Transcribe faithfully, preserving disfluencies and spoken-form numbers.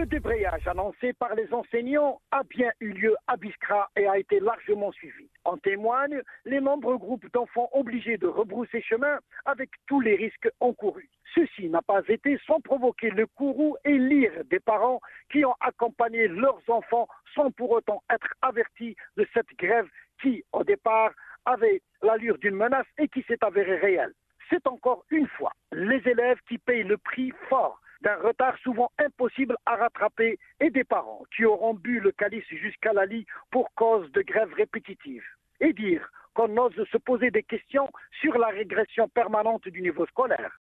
Le débrayage annoncé par les enseignants a bien eu lieu à Biskra et a été largement suivi. En témoignent les nombreux groupes d'enfants obligés de rebrousser chemin avec tous les risques encourus. Ceci n'a pas été sans provoquer le courroux et l'ire des parents qui ont accompagné leurs enfants sans pour autant être avertis de cette grève qui, au départ, avait l'allure d'une menace et qui s'est avérée réelle. C'est encore une fois les élèves qui payent le prix fort d'un retard souvent impossible à rattraper et des parents qui auront bu le calice jusqu'à la lie pour cause de grèves répétitives. Et dire qu'on ose se poser des questions sur la régression permanente du niveau scolaire.